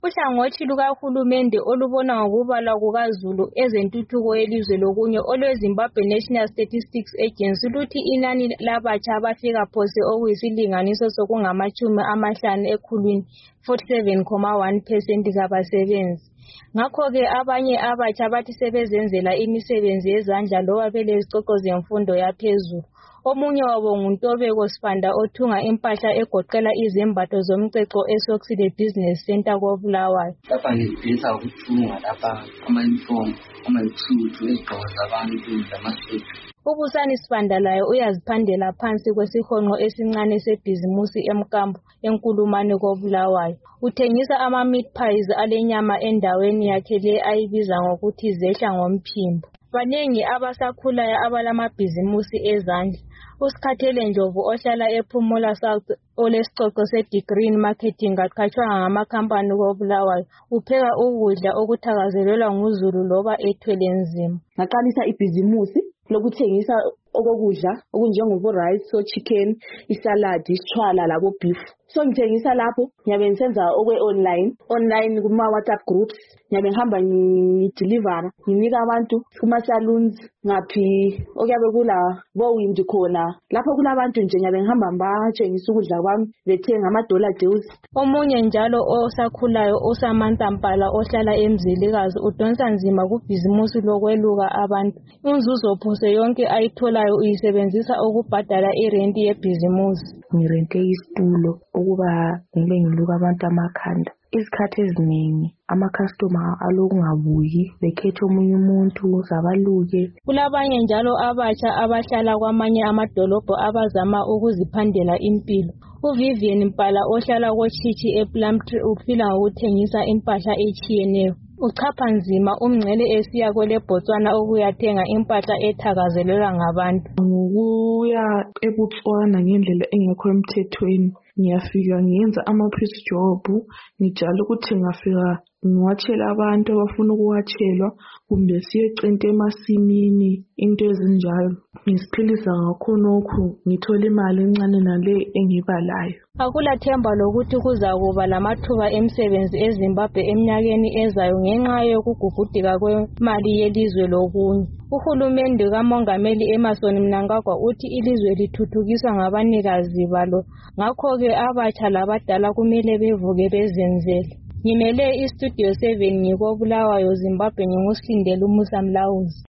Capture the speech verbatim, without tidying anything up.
Uhlangothi lukahulumende olubona ngokubalwa kukaZulu ezentuthuko yelizwe lokunye olweZimbabwe National Statistics Agency luthi inani labatsha abafika phose okuyisilinganiso sokungamachumi amahlanu ekhulwini forty-seven point one percent kabasebenzi. Ngakho-ke abanye abatsha bathi sebezenzela imisebenzi yezandla loba belezicoco zemfundo yaphezulu. Omunye wabo nguNtobeko Sibanda othunga impahla egoqela izembatho zomceco eSoxide Business Center koBulawayo. Lapha ngifisa ukuthunga lapha ama-uniform, ama-suit ezigqoko zabantu lamasweater. Ubusani Sibanda laye uyaziphandela phansi kwesihonqo esincane sebhizimusi eMkambo enkulumane koBulawayo. Uthengisa ama-meat pies alenyama endaweni yakhe le ayibiza ngokuthi zehla ngomphimbo. Banengi abasakhulayo abalamabhizimusi ezandla. Usikhathele Ndlovu ohlala ePhumula South olesicoco se-degree in marketing qhatshwanga ngamakhampani koBulawayo upheka ukudla okuthakazelelwa nguZulu loba ethwele nzima. Ngaqalisa ibhizimusi lokuthengisa okokudla okunjengobo rice, so chicken, isalad, isitshwala labo beef. So ngithengisa lapho ngiyabe ngisenza okwe online, online kuma WhatsApp groups. Ngiyabe ngihamba ngideliver, nginika abantu kuma salons ngaphi okuyabe kula bowindi khona. Lapho kulabantu nje ngiyabe ngihamba mbatshengisa ukudla kwami bethenga ama dollar deals. Omunye njalo osakhulayo uSamantha Mpala ohlala eMzilikazi udonsa nzima kubhizimusi lokweluka abantu. Inzuzo phose yonke ayitholayo uyisebenzisa ukubhadala irenti yebhizimusi. Ngirente isitulo ukuba ngibe ngiluka abantu amakhanda. Isikhathi eziningi ama-customer alokungabuyi bekhethe omunye umuntu zabaluke. Kulabanye njalo abatsha abahlala kwamanye amadolobho abazama ukuziphandela impilo. uVivian Mpala ohlala koTshitshi ePlumtree uphila ngokuthengisa impahla etshiyeneyo. Uchapha nzima umngcele esiya kwele Botswana ukuyathenga impahla ethakazelelwa ngabantu. Ngokuya eBotswana ngendlela engekho emthethweni ngiyafika ngiyenza ama-piece job, ngijala ukuthi ngafika ngiwatshela abantu abafuna ukuwatshelwa kumbe siyecenta emasimini into ezinjalo. Ngisiphilisa ngakho nokho ngithola imali encane nale engibalayo. Akulathemba lokuthi kuzakuba lamathuba emsebenzi eZimbabwe eminyakeni ezayo ngenxa yokugugudika kwemali yelizwe lokunye. Uhulumende kaMongameli Emmerson Mnangagwa uthi ilizwe lithuthukiswa ngabanikazi balo. Ngakho-ke abatsha labadala kumele bevuke bezenzele. Ngimele iStudio seven ngikoBulawayo Zimbabwe ngingusindela uMusa Mlawuzi.